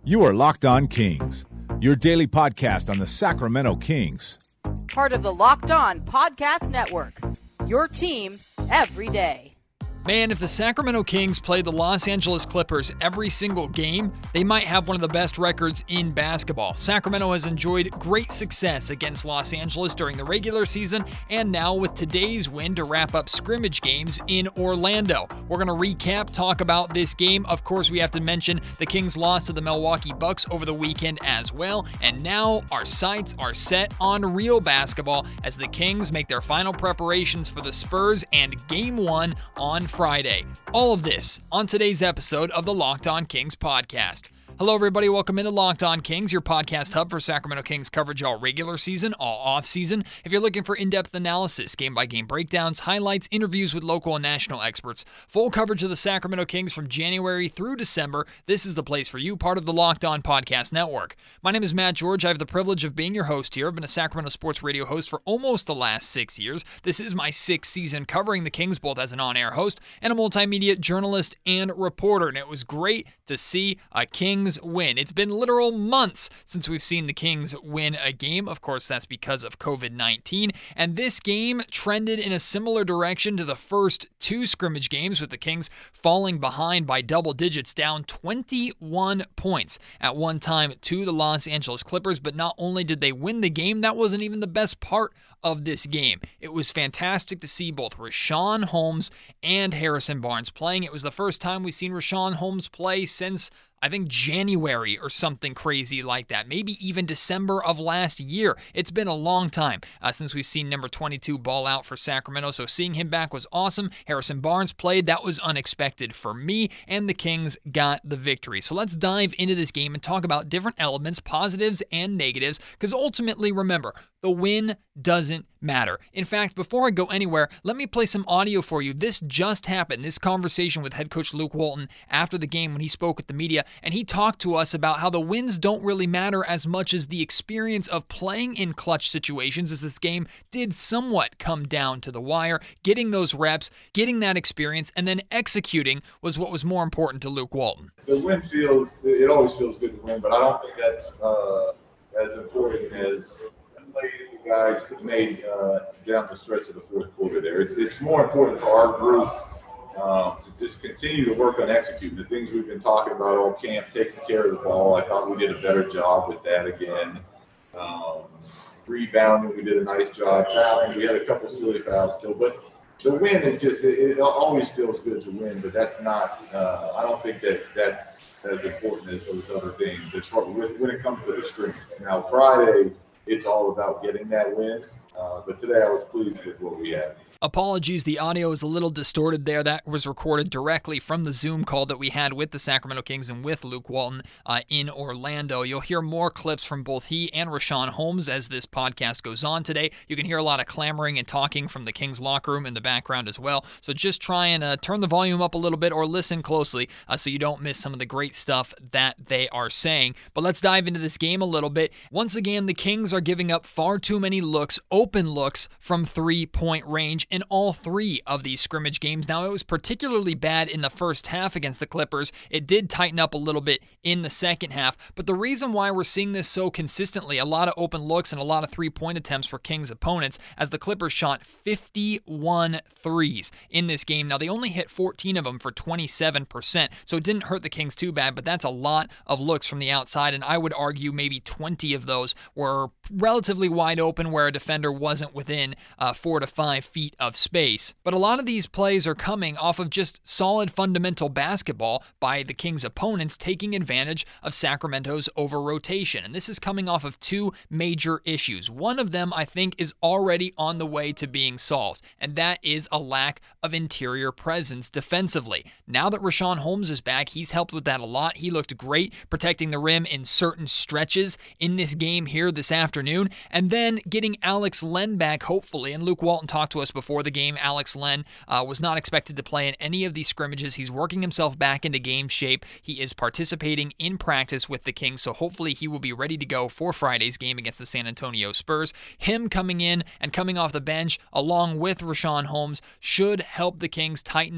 You are Locked On Kings, your daily podcast on the Sacramento Kings. Part of the Locked On Podcast Network, your team every day. Man, if the Sacramento Kings play the Los Angeles Clippers every single game, they might have one of the best records in basketball. Sacramento has enjoyed great success against Los Angeles during the regular season, and now with today's win to wrap up scrimmage games in Orlando. We're going to recap, talk about this game. Of course, we have to mention the Kings lost to the Milwaukee Bucks over the weekend as well, and now our sights are set on real basketball as the Kings make their final preparations for the Spurs and Game 1 on Friday. All of this on today's episode of the Locked On Kings podcast. Hello, everybody. Welcome into Locked On Kings, your podcast hub for Sacramento Kings coverage all regular season, all off season. If you're looking for in-depth analysis, game-by-game breakdowns, highlights, interviews with local and national experts, full coverage of the Sacramento Kings from January through December, this is the place for you, part of the Locked On Podcast Network. My name is Matt George. I have the privilege of being your host here. I've been a Sacramento sports radio host for almost the last 6 years. This is my 6th season covering the Kings, both as an on-air host and a multimedia journalist and reporter, and it was great to see a Kings win. It's been literal months since we've seen the Kings win a game. Of course, that's because of COVID-19. And this game trended in a similar direction to the first 2 scrimmage games, with the Kings falling behind by double digits, down 21 points at one time to the Los Angeles Clippers. But not only did they win the game, that wasn't even the best part of this game. It was fantastic to see both Richaun Holmes and Harrison Barnes playing. It was the first time we've seen Richaun Holmes play since, I think, January or something crazy like that. Maybe even December of last year. It's been a long time since we've seen number 22 ball out for Sacramento, so seeing him back was awesome. Harrison Barnes played. That was unexpected for me, and the Kings got the victory. So let's dive into this game and talk about different elements, positives and negatives, because ultimately, remember, the win doesn't matter. In fact, before I go anywhere, let me play some audio for you. This just happened, this conversation with head coach Luke Walton after the game when he spoke with the media, and he talked to us about how the wins don't really matter as much as the experience of playing in clutch situations, as this game did somewhat come down to the wire. Getting those reps, getting that experience, and then executing was what was more important to Luke Walton. The win it always feels good to win, but I don't think that's as important as plays the guys made down the stretch of the fourth quarter there. It's more important for our group to just continue to work on executing the things we've been talking about all camp, taking care of the ball. I thought we did a better job with that again. Rebounding, we did a nice job. Fouling, we had a couple silly fouls still, but the win is just, it always feels good to win, but that's not, I don't think that's as important as those other things as far when it comes to the scrimmage. Now, Friday, it's all about getting that win, but today I was pleased with what we had. Apologies, the audio is a little distorted there. That was recorded directly from the Zoom call that we had with the Sacramento Kings and with Luke Walton in Orlando. You'll hear more clips from both he and Richaun Holmes as this podcast goes on today. You can hear a lot of clamoring and talking from the Kings locker room in the background as well. So just try and turn the volume up a little bit or listen closely so you don't miss some of the great stuff that they are saying. But let's dive into this game a little bit. Once again, the Kings are giving up far too many looks, open looks from 3-point range in all 3 of these scrimmage games. Now, it was particularly bad in the first half against the Clippers. It did tighten up a little bit in the second half, but the reason why we're seeing this so consistently, a lot of open looks and a lot of 3-point attempts for Kings opponents, as the Clippers shot 51 threes in this game. Now, they only hit 14 of them for 27%, so it didn't hurt the Kings too bad, but that's a lot of looks from the outside, and I would argue maybe 20 of those were relatively wide open where a defender wasn't within 4 to 5 feet of space. But a lot of these plays are coming off of just solid fundamental basketball by the Kings' opponents taking advantage of Sacramento's over-rotation. And this is coming off of 2 major issues. One of them, I think, is already on the way to being solved, and that is a lack of interior presence defensively. Now that Richaun Holmes is back, he's helped with that a lot. He looked great protecting the rim in certain stretches in this game here this afternoon. And then getting Alex Len back, hopefully, and Luke Walton talked to us before the game. Alex Len was not expected to play in any of these scrimmages. He's working himself back into game shape. He is participating in practice with the Kings, so hopefully he will be ready to go for Friday's game against the San Antonio Spurs. Him coming in and coming off the bench along with Richaun Holmes should help the Kings tighten up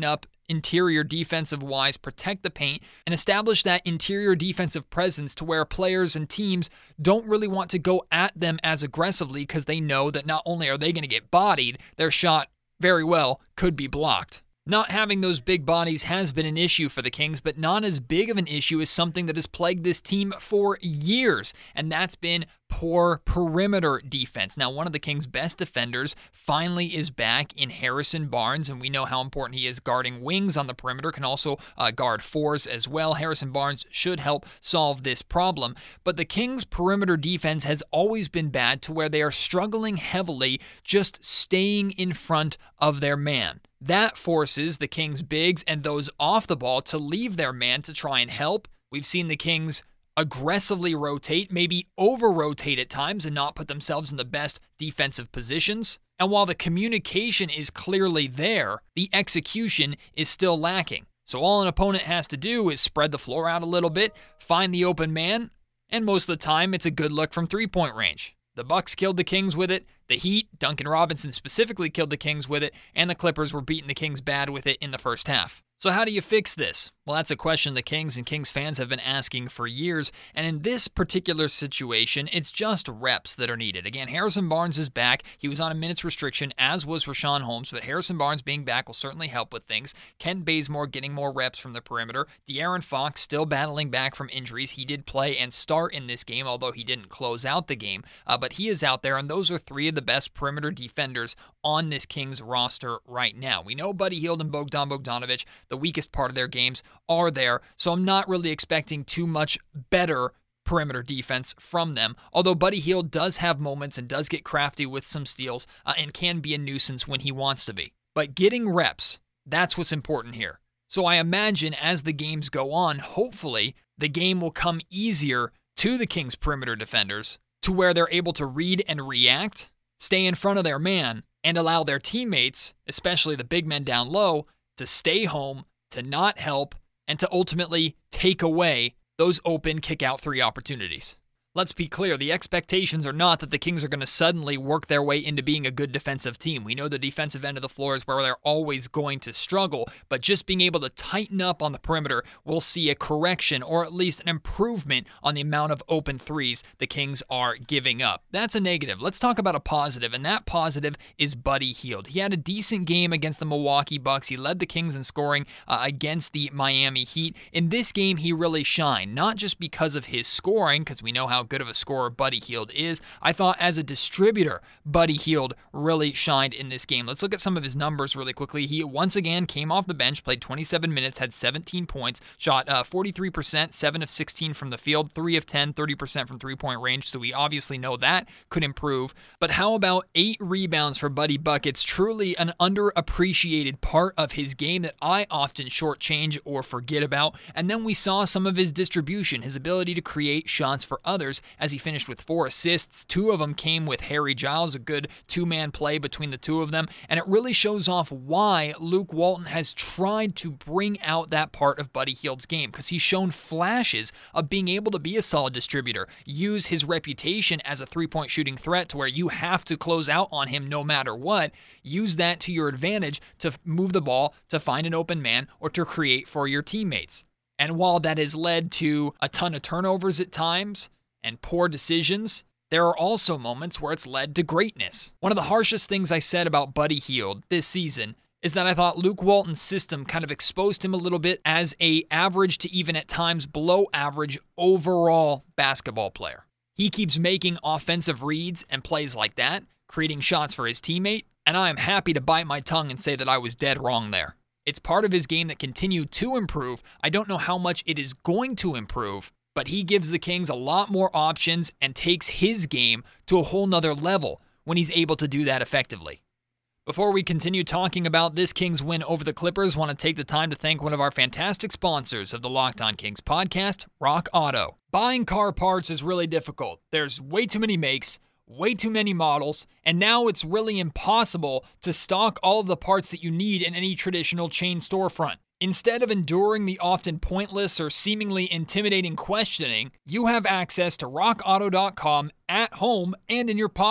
interior defensive-wise, protect the paint, and establish that interior defensive presence to where players and teams don't really want to go at them as aggressively because they know that not only are they going to get bodied, their shot very well could be blocked. Not having those big bodies has been an issue for the Kings, but not as big of an issue as something that has plagued this team for years, and that's been poor perimeter defense. Now, one of the Kings' best defenders finally is back in Harrison Barnes, and we know how important he is guarding wings on the perimeter, can also guard fours as well. Harrison Barnes should help solve this problem, but the Kings' perimeter defense has always been bad to where they are struggling heavily just staying in front of their man. That forces the Kings' bigs and those off the ball to leave their man to try and help. We've seen the Kings aggressively rotate, maybe over-rotate at times and not put themselves in the best defensive positions. And while the communication is clearly there, the execution is still lacking. So all an opponent has to do is spread the floor out a little bit, find the open man, and most of the time it's a good look from three-point range. The Bucks killed the Kings with it. The Heat, Duncan Robinson specifically, killed the Kings with it, and the Clippers were beating the Kings bad with it in the first half. So how do you fix this? Well, that's a question the Kings and Kings fans have been asking for years, and in this particular situation, it's just reps that are needed. Again, Harrison Barnes is back. He was on a minutes restriction, as was Richaun Holmes, but Harrison Barnes being back will certainly help with things. Kent Bazemore getting more reps from the perimeter. De'Aaron Fox still battling back from injuries. He did play and start in this game, although he didn't close out the game, but he is out there, and those are three of the best perimeter defenders on this Kings roster right now. We know Buddy Hield and Bogdan Bogdanovic, the weakest part of their games, are there, so I'm not really expecting too much better perimeter defense from them, although Buddy Hield does have moments and does get crafty with some steals and can be a nuisance when he wants to be. But getting reps, that's what's important here. So I imagine as the games go on, hopefully the game will come easier to the Kings perimeter defenders to where they're able to read and react, stay in front of their man, and allow their teammates, especially the big men down low, to stay home, to not help, and to ultimately take away those open kick-out three opportunities. Let's be clear, the expectations are not that the Kings are going to suddenly work their way into being a good defensive team. We know the defensive end of the floor is where they're always going to struggle, but just being able to tighten up on the perimeter, we'll see a correction or at least an improvement on the amount of open threes the Kings are giving up. That's a negative. Let's talk about a positive, and that positive is Buddy Hield. He had a decent game against the Milwaukee Bucks. He led the Kings in scoring against the Miami Heat. In this game, he really shined, not just because of his scoring, because we know how good of a scorer Buddy Hield is. I thought as a distributor, Buddy Hield really shined in this game. Let's look at some of his numbers really quickly. He once again came off the bench, played 27 minutes, had 17 points, shot 43%, 7 of 16 from the field, 3 of 10, 30% from three-point range, so we obviously know that could improve. But how about 8 rebounds for Buddy Buckets? Truly an underappreciated part of his game that I often shortchange or forget about. And then we saw some of his distribution, his ability to create shots for others, as he finished with 4 assists. 2 of them came with Harry Giles, a good two-man play between the two of them, and it really shows off why Luke Walton has tried to bring out that part of Buddy Hield's game, because he's shown flashes of being able to be a solid distributor, use his reputation as a three-point shooting threat to where you have to close out on him no matter what, use that to your advantage to move the ball, to find an open man, or to create for your teammates. And while that has led to a ton of turnovers at times, and poor decisions, there are also moments where it's led to greatness. One of the harshest things I said about Buddy Hield this season is that I thought Luke Walton's system kind of exposed him a little bit as a average to even at times below average overall basketball player. He keeps making offensive reads and plays like that, creating shots for his teammate, and I am happy to bite my tongue and say that I was dead wrong there. It's part of his game that continued to improve. I don't know how much it is going to improve, but he gives the Kings a lot more options and takes his game to a whole nother level when he's able to do that effectively. Before we continue talking about this Kings win over the Clippers, I want to take the time to thank one of our fantastic sponsors of the Locked On Kings podcast, Rock Auto. Buying car parts is really difficult. There's way too many makes, way too many models, and now it's really impossible to stock all of the parts that you need in any traditional chain storefront. Instead of enduring the often pointless or seemingly intimidating questioning, you have access to rockauto.com at home and in your pocket.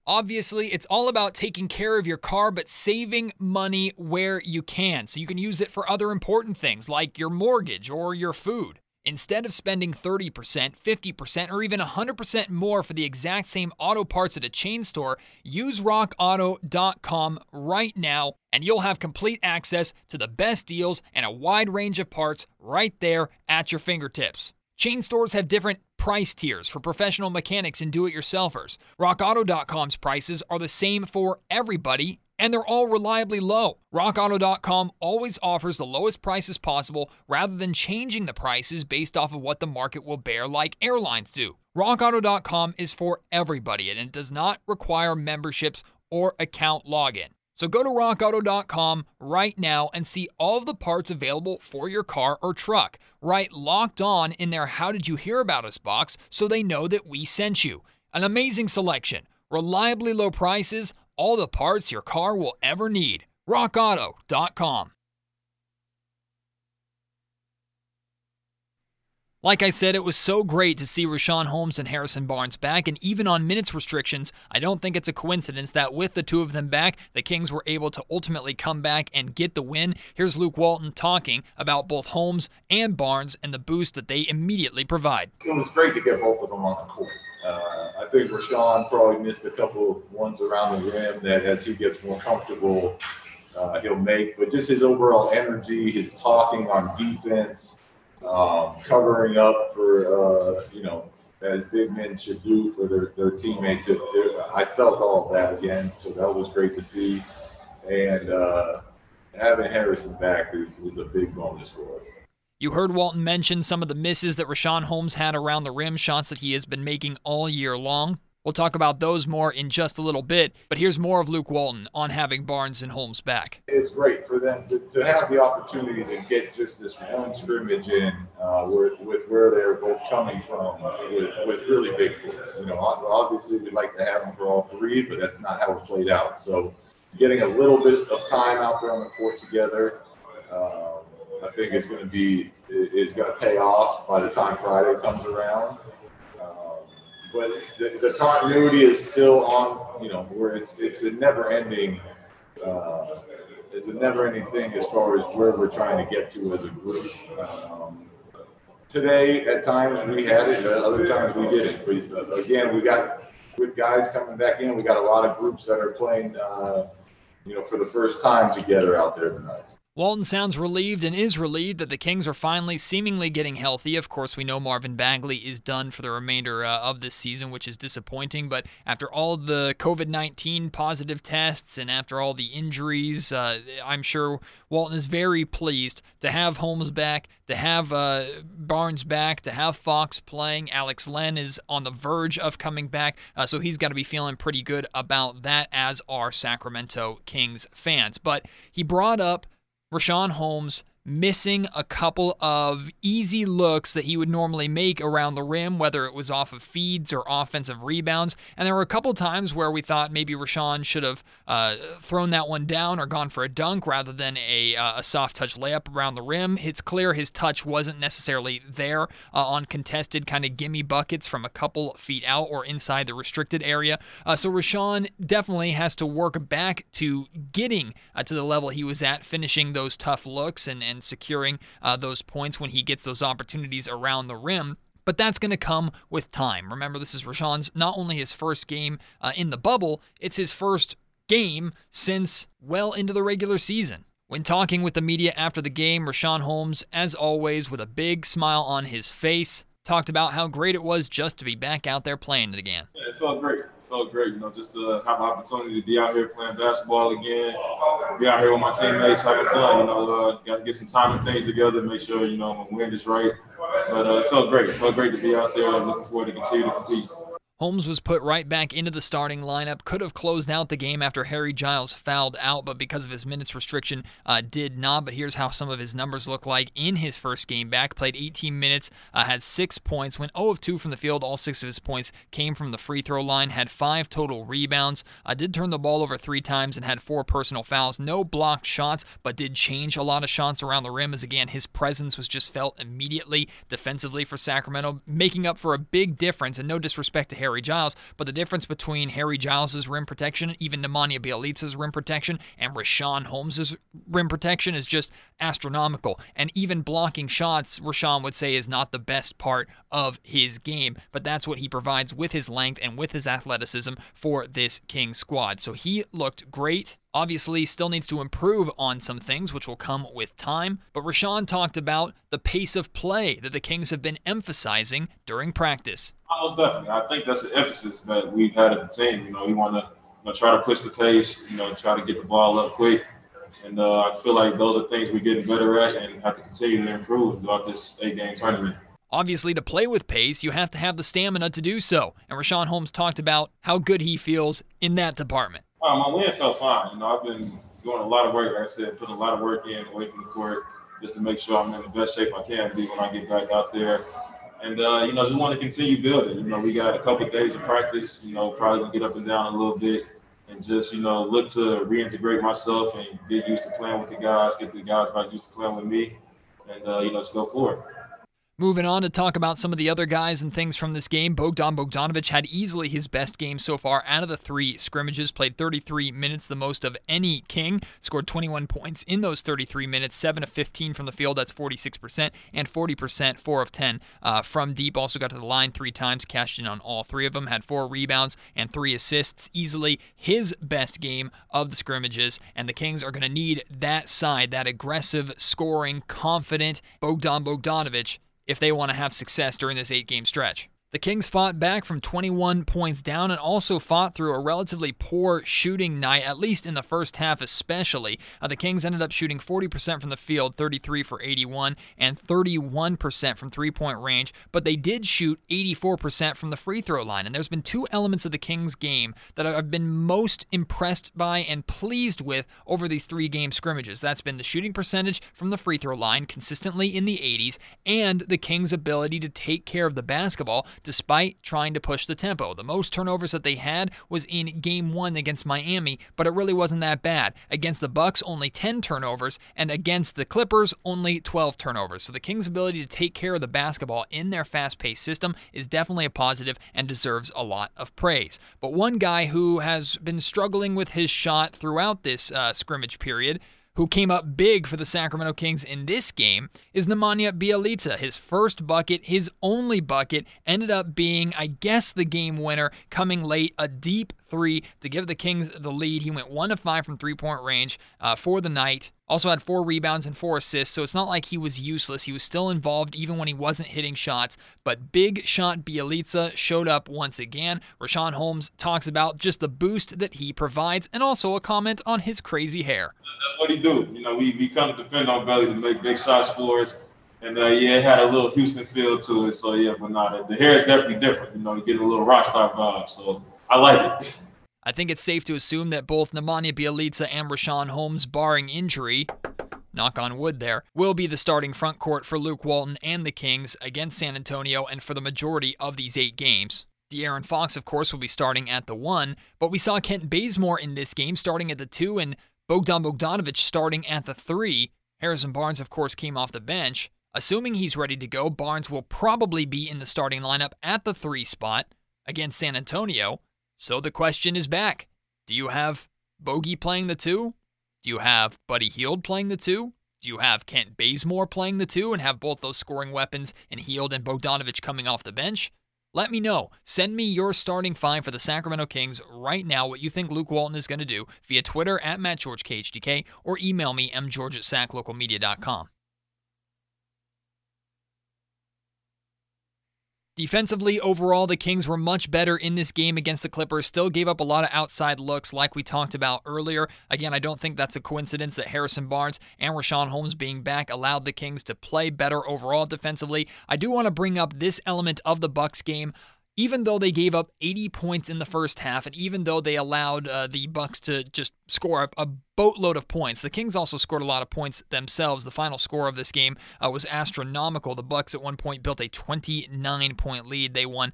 Obviously, it's all about taking care of your car, but saving money where you can, so you can use it for other important things like your mortgage or your food. Instead of spending 30%, 50%, or even 100% more for the exact same auto parts at a chain store, use rockauto.com right now, and you'll have complete access to the best deals and a wide range of parts right there at your fingertips. Chain stores have different price tiers for professional mechanics and do-it-yourselfers. RockAuto.com's prices are the same for everybody, and they're all reliably low. RockAuto.com always offers the lowest prices possible rather than changing the prices based off of what the market will bear like airlines do. RockAuto.com is for everybody, and it does not require memberships or account login. So go to rockauto.com right now and see all of the parts available for your car or truck. Write Locked On in their How Did You Hear About Us box so they know that we sent you. An amazing selection, reliably low prices, all the parts your car will ever need. rockauto.com. Like I said, it was so great to see Richaun Holmes and Harrison Barnes back, and even on minutes restrictions, I don't think it's a coincidence that with the two of them back, the Kings were able to ultimately come back and get the win. Here's Luke Walton talking about both Holmes and Barnes and the boost that they immediately provide. It was great to get both of them on the court. I think Richaun probably missed a couple ones around the rim that as he gets more comfortable, he'll make. But just his overall energy, his talking on defense, covering up for, as big men should do for their teammates. I felt all of that again, so that was great to see. And having Harrison back is a big bonus for us. You heard Walton mention some of the misses that Richaun Holmes had around the rim, shots that he has been making all year long. We'll talk about those more in just a little bit, but here's more of Luke Walton on having Barnes and Holmes back. It's great for them to have the opportunity to get just this one scrimmage in with where they're both coming from with really big force. Obviously we'd like to have them for all three, but that's not how it played out. So getting a little bit of time out there on the court together, I think is going to pay off by the time Friday comes around. But the continuity is still on, where it's a never-ending thing as far as where we're trying to get to as a group. Today, at times we had it, other times we didn't. But again, we got with guys coming back in. We got a lot of groups that are playing, for the first time together out there tonight. Walton sounds relieved and is relieved that the Kings are finally seemingly getting healthy. Of course, we know Marvin Bagley is done for the remainder of this season, which is disappointing. But after all the COVID-19 positive tests and after all the injuries, I'm sure Walton is very pleased to have Holmes back, to have Barnes back, to have Fox playing. Alex Len is on the verge of coming back, so he's got to be feeling pretty good about that, as are Sacramento Kings fans. But he brought up Richaun Holmes missing a couple of easy looks that he would normally make around the rim, whether it was off of feeds or offensive rebounds. And there were a couple times where we thought maybe Richaun should have thrown that one down or gone for a dunk rather than a soft touch layup around the rim. It's clear his touch wasn't necessarily there on contested kind of gimme buckets from a couple feet out or inside the restricted area. So Richaun definitely has to work back to getting to the level he was at, finishing those tough looks and securing those points when he gets those opportunities around the rim. But that's going to come with time. Remember, this is Richaun's not only his first game in the bubble, it's his first game since well into the regular season. When talking with the media after the game, Richaun Holmes, as always, with a big smile on his face, talked about how great it was just to be back out there playing it again. Yeah, it felt great. Just to have an opportunity to be out here playing basketball again, be out here with my teammates, having fun, got to get some time and things together, make sure, my wind is right. But it felt great. It felt great to be out there. I'm looking forward to continue to compete. Holmes was put right back into the starting lineup, could have closed out the game after Harry Giles fouled out, but because of his minutes restriction, did not. But here's how some of his numbers look like in his first game back. Played 18 minutes, had 6 points, went 0 of 2 from the field. All 6 of his points came from the free throw line, had 5 total rebounds, did turn the ball over 3 times and had 4 personal fouls. No blocked shots, but did change a lot of shots around the rim, as again, his presence was just felt immediately defensively for Sacramento, making up for a big difference. And no disrespect to Harry Giles, but the difference between Harry Giles' rim protection, even Nemanja Bjelica's rim protection, and Richaun Holmes' rim protection is just astronomical. And even blocking shots, Richaun would say, is not the best part of his game, but that's what he provides with his length and with his athleticism for this Kings squad. So he looked great. Obviously, still needs to improve on some things, which will come with time. But Richaun talked about the pace of play that the Kings have been emphasizing during practice. Most definitely. I think that's the emphasis that we've had as a team. We want to try to push the pace, try to get the ball up quick. And I feel like those are things we're getting better at and have to continue to improve throughout this 8-game tournament. Obviously, to play with pace, you have to have the stamina to do so. And Richaun Holmes talked about how good he feels in that department. My win felt fine. I've been doing a lot of work, like I said, putting a lot of work in away from the court just to make sure I'm in the best shape I can be when I get back out there. And, just want to continue building. We got a couple of days of practice, probably going to get up and down a little bit and just, look to reintegrate myself and get used to playing with the guys, get the guys back used to playing with me, and, just go forward. Moving on to talk about some of the other guys and things from this game, Bogdan Bogdanovic had easily his best game so far out of the 3 scrimmages, played 33 minutes, the most of any King, scored 21 points in those 33 minutes, 7 of 15 from the field, that's 46%, and 40%, 4 of 10 from deep. Also got to the line 3 times, cashed in on all 3 of them, had 4 rebounds and 3 assists, easily his best game of the scrimmages, and the Kings are going to need that side, that aggressive, scoring, confident Bogdan Bogdanovic if they want to have success during this 8-game stretch. The Kings fought back from 21 points down and also fought through a relatively poor shooting night, at least in the first half especially. The Kings ended up shooting 40% from the field, 33 for 81, and 31% from three-point range, but they did shoot 84% from the free throw line. And there's been 2 elements of the Kings game that I've been most impressed by and pleased with over these 3-game scrimmages. That's been the shooting percentage from the free throw line, consistently in the 80s, and the Kings' ability to take care of the basketball despite trying to push the tempo. The most turnovers that they had was in Game 1 against Miami, but it really wasn't that bad. Against the Bucks, only 10 turnovers, and against the Clippers, only 12 turnovers. So the Kings' ability to take care of the basketball in their fast-paced system is definitely a positive and deserves a lot of praise. But one guy who has been struggling with his shot throughout this scrimmage period, who came up big for the Sacramento Kings in this game, is Nemanja Bjelica. His first bucket, his only bucket, ended up being, I guess, the game winner, coming late, a deep 3 to give the Kings the lead. He went 1 of 5 from three-point range for the night. Also had 4 rebounds and 4 assists, so it's not like he was useless. He was still involved even when he wasn't hitting shots. But big shot Bjelica showed up once again. Richaun Holmes talks about just the boost that he provides and also a comment on his crazy hair. That's what he do. We kind of depend on Belly to make big shots for us. And, it had a little Houston feel to it. So, but the hair is definitely different. You get a little rock star vibe. So I like it. I think it's safe to assume that both Nemanja Bjelica and Richaun Holmes, barring injury, knock on wood there, will be the starting front court for Luke Walton and the Kings against San Antonio and for the majority of these 8 games. De'Aaron Fox, of course, will be starting at the 1, but we saw Kent Bazemore in this game starting at the 2 and Bogdan Bogdanovic starting at the 3. Harrison Barnes, of course, came off the bench. Assuming he's ready to go, Barnes will probably be in the starting lineup at the 3 spot against San Antonio. So the question is back. Do you have Bogey playing the 2? Do you have Buddy Hield playing the 2? Do you have Kent Bazemore playing the 2 and have both those scoring weapons in Hield and Bogdanovic coming off the bench? Let me know. Send me your starting 5 for the Sacramento Kings right now, what you think Luke Walton is going to do, via Twitter at MattGeorgeKHDK or email me, mgeorge@saclocalmedia.com. Defensively, overall, the Kings were much better in this game against the Clippers. Still gave up a lot of outside looks like we talked about earlier. Again, I don't think that's a coincidence that Harrison Barnes and Richaun Holmes being back allowed the Kings to play better overall defensively. I do want to bring up this element of the Bucks game. Even though they gave up 80 points in the first half, and even though they allowed the Bucks to just score a boatload of points, the Kings also scored a lot of points themselves. The final score of this game was astronomical. The Bucks at one point built a 29-point lead. They won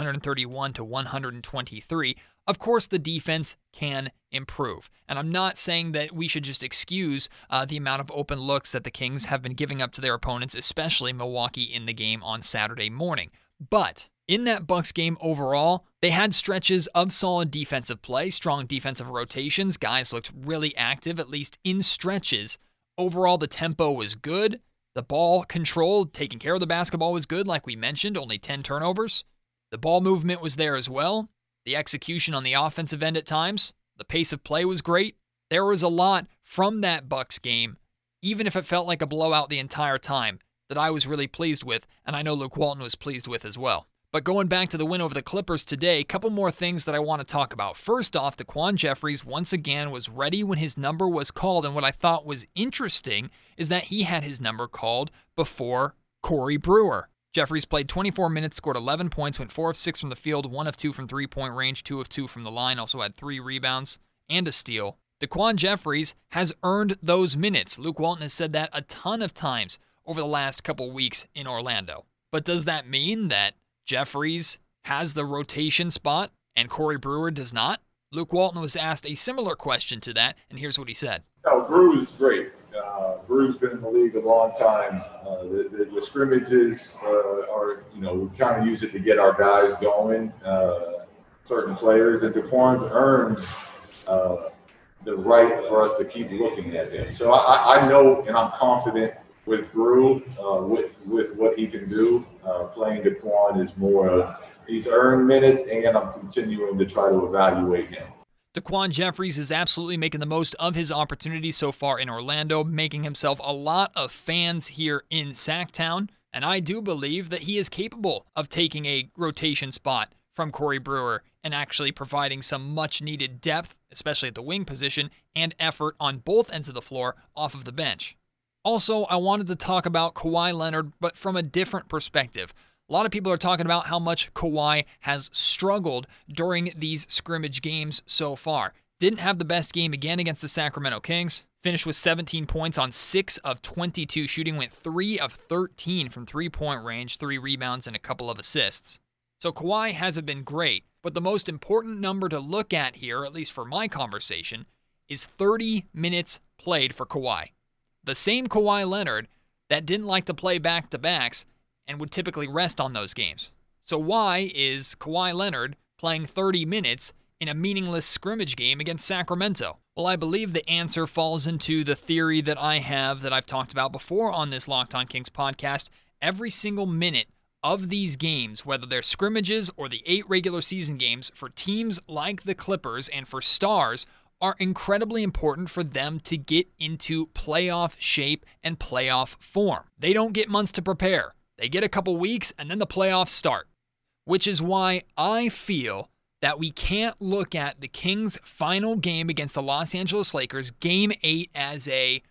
131-123. Of course, the defense can improve. And I'm not saying that we should just excuse the amount of open looks that the Kings have been giving up to their opponents, especially Milwaukee in the game on Saturday morning. But In that Bucks game overall, they had stretches of solid defensive play, strong defensive rotations. Guys looked really active, at least in stretches. Overall, the tempo was good. The ball control, taking care of the basketball was good, like we mentioned, only 10 turnovers. The ball movement was there as well. The execution on the offensive end at times. The pace of play was great. There was a lot from that Bucks game, even if it felt like a blowout the entire time, that I was really pleased with, and I know Luke Walton was pleased with as well. But going back to the win over the Clippers today, a couple more things that I want to talk about. First off, DaQuan Jeffries once again was ready when his number was called, and what I thought was interesting is that he had his number called before Corey Brewer. Jeffries played 24 minutes, scored 11 points, went 4 of 6 from the field, 1 of 2 from three-point range, 2 of 2 from the line, also had 3 rebounds and a steal. DaQuan Jeffries has earned those minutes. Luke Walton has said that a ton of times over the last couple weeks in Orlando. But does that mean that Jeffries has the rotation spot and Corey Brewer does not? Luke Walton was asked a similar question to that, and here's what he said. No, Brew's great. Brew's been in the league a long time. The scrimmages are, we kind of use it to get our guys going, certain players, and DaQuan's earned the right for us to keep looking at him. So I know and I'm confident with Brew, with what he can do. Playing DaQuan is more of he's earned minutes, and I'm continuing to try to evaluate him. DaQuan Jeffries is absolutely making the most of his opportunities so far in Orlando, making himself a lot of fans here in Sacktown, and I do believe that he is capable of taking a rotation spot from Corey Brewer and actually providing some much-needed depth, especially at the wing position, and effort on both ends of the floor off of the bench. Also, I wanted to talk about Kawhi Leonard, but from a different perspective. A lot of people are talking about how much Kawhi has struggled during these scrimmage games so far. Didn't have the best game again against the Sacramento Kings. Finished with 17 points on 6 of 22 shooting. Went 3 of 13 from three-point range, 3 rebounds, and a couple of assists. So Kawhi hasn't been great. But the most important number to look at here, at least for my conversation, is 30 minutes played for Kawhi. The same Kawhi Leonard that didn't like to play back-to-backs and would typically rest on those games. So why is Kawhi Leonard playing 30 minutes in a meaningless scrimmage game against Sacramento? Well, I believe the answer falls into the theory that I have that I've talked about before on this Locked On Kings podcast. Every single minute of these games, whether they're scrimmages or the 8 regular season games, for teams like the Clippers and for stars, are incredibly important for them to get into playoff shape and playoff form. They don't get months to prepare. They get a couple weeks, and then the playoffs start, which is why I feel that we can't look at the Kings' final game against the Los Angeles Lakers, Game 8, as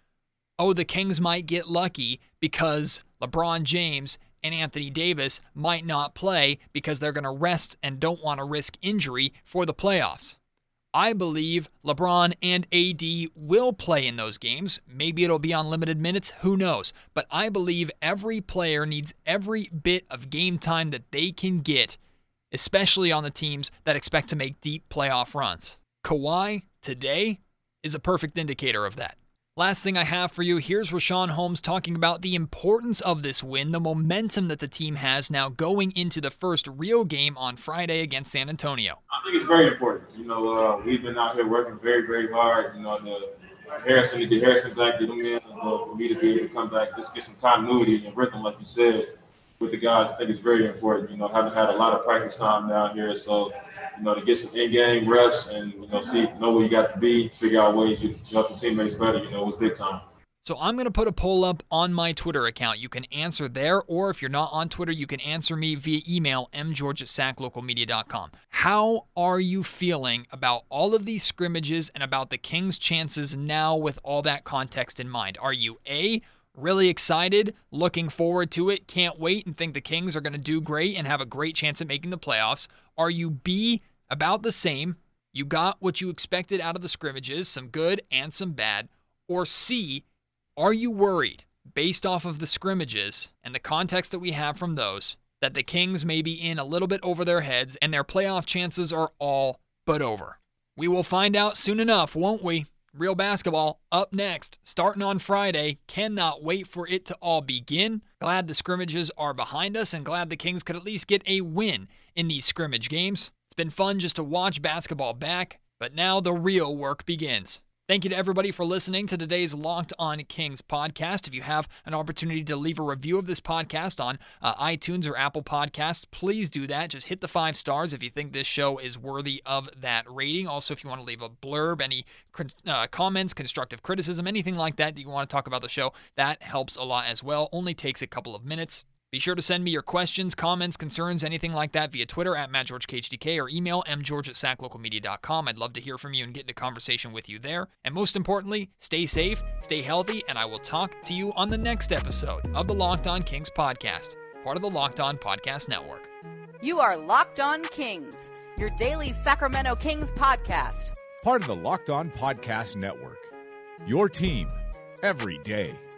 the Kings might get lucky because LeBron James and Anthony Davis might not play because they're going to rest and don't want to risk injury for the playoffs. I believe LeBron and AD will play in those games. Maybe it'll be on limited minutes, who knows? But I believe every player needs every bit of game time that they can get, especially on the teams that expect to make deep playoff runs. Kawhi, today, is a perfect indicator of that. Last thing I have for you, here's Richaun Holmes talking about the importance of this win, the momentum that the team has now going into the first real game on Friday against San Antonio. I think it's very important. We've been out here working very, very hard. To get Harrison back, get him in, for me to be able to come back, just get some continuity and rhythm, like you said, with the guys. I think it's very important. Haven't had a lot of practice time down here, so to get some in-game reps and know where you got to be, figure out ways to help the teammates better. It was big time. So I'm going to put a poll up on my Twitter account. You can answer there, or if you're not on Twitter, you can answer me via email, mgeorge@saclocalmedia.com. How are you feeling about all of these scrimmages and about the Kings' chances now with all that context in mind? Are you A, really excited, looking forward to it, can't wait, and think the Kings are going to do great and have a great chance at making the playoffs? Are you B, about the same, you got what you expected out of the scrimmages, some good and some bad? Or C, are you worried, based off of the scrimmages and the context that we have from those, that the Kings may be in a little bit over their heads and their playoff chances are all but over? We will find out soon enough, won't we? Real basketball up next, starting on Friday. Cannot wait for it to all begin. Glad the scrimmages are behind us and glad the Kings could at least get a win in these scrimmage games. It's been fun just to watch basketball back, but now the real work begins. Thank you to everybody for listening to today's Locked On Kings podcast. If you have an opportunity to leave a review of this podcast on iTunes or Apple Podcasts, please do that. Just hit the 5 stars if you think this show is worthy of that rating. Also, if you want to leave a blurb, any comments, constructive criticism, anything like that you want to talk about the show, that helps a lot as well. Only takes a couple of minutes. Be sure to send me your questions, comments, concerns, anything like that via Twitter at MattGeorgeKHDK or email mgeorge@saclocalmedia.com. I'd love to hear from you and get into conversation with you there. And most importantly, stay safe, stay healthy, and I will talk to you on the next episode of the Locked On Kings podcast, part of the Locked On Podcast Network. You are Locked On Kings, your daily Sacramento Kings podcast. Part of the Locked On Podcast Network. Your team every day.